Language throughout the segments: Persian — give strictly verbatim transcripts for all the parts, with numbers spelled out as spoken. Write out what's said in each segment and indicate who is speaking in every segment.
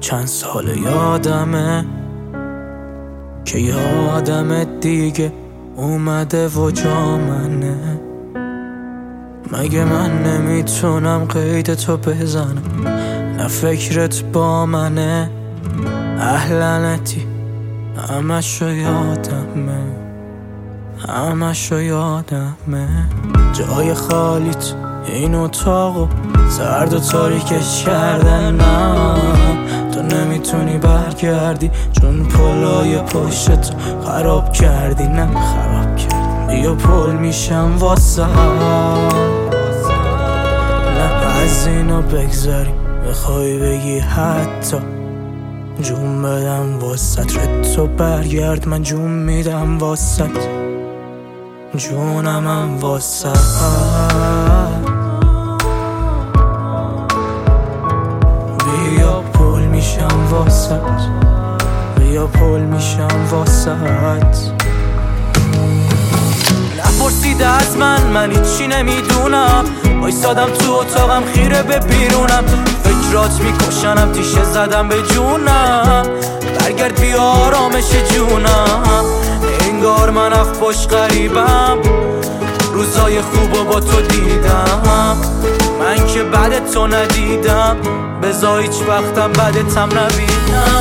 Speaker 1: چند سال یادمه که یادم دیگه اومده و جا منه. مگه من نمیتونم قید تو بزنم؟ نه فکرت با منه. اهلنتی همشو یادمه، همشو یادمه. جای خالیت این اتاقو سرد و تاریکش کردن. نه تو نمیتونی برگردی چون پلای پشت خراب کردی. نه خراب کردی. بیا پل میشم واسه نه از اینا بگذاری. بخوای بگی حتی جون بدم واسط، رد تو برگرد من جون میدم واسط، جونمم واسط. بیا پل میشم واسط، بیا پل میشم واسط. نپرسیده از من، من هیچی نمیدونم. وایسادم تو اتاقم خیره به بیرونم. فکرات میکشنم، تیشه زدم به جونم. برگرد بیا آرامش جونم. انگار من اف باش غریبم. روزای خوبو با تو دیدم، من که بعد تو ندیدم. بذار هیچ وقتم بعدتم نبینم.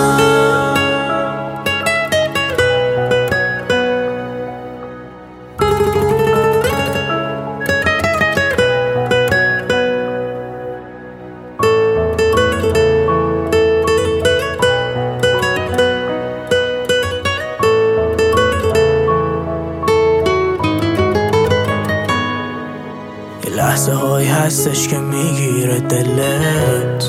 Speaker 1: لحظه هایی هستش که میگیره دلت.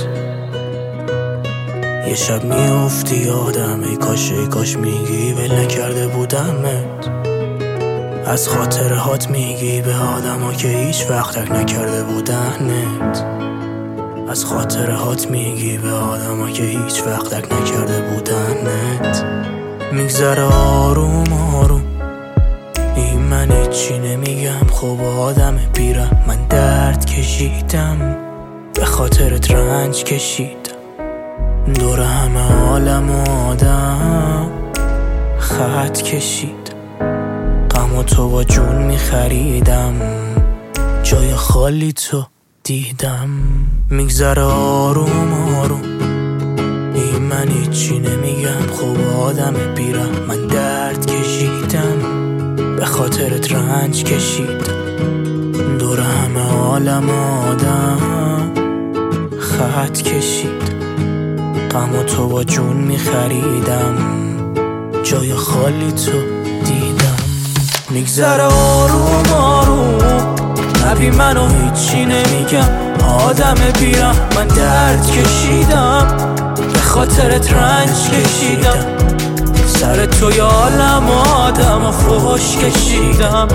Speaker 1: یه شب میافتی یادم، ای کاش ای کاش میگی ول نکرده بودمت. از خاطره هات میگی به آدم ها که هیچ وقت تک نکرده بودنت. از خاطره هات میگی به آدم ها که هیچ وقت تک نکرده بودنت. میگذره آروم آروم، این من هیچی نمیگم. خب آدم بیرم، من درد کشیدم، به خاطرت رنج کشیدم. دور همه عالم آدم خط کشیدم. غم و تو با جون میخریدم، جای خالی تو دیدم. میگذره آروم آروم، این من هیچی نمیگم. خب آدم بیرم، من درد کشیدم، به خاطرت رنج کشیدم. دور همه عالم آدم خط کشید. غم و تو با جون میخریدم، جای خالی تو دیدم. میگذره آروم آروم، نبی منو هیچی نمیگم. آدم بیرم، من درد کشیدم، به خاطرت رنج کشیدم. سر تو یا عالم آدم و خوش کشیدم،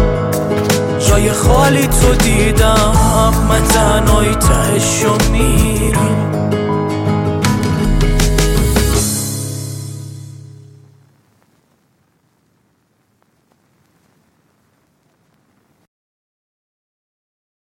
Speaker 1: جای خالی تو دیدم. من تنهایی تهشو میرم.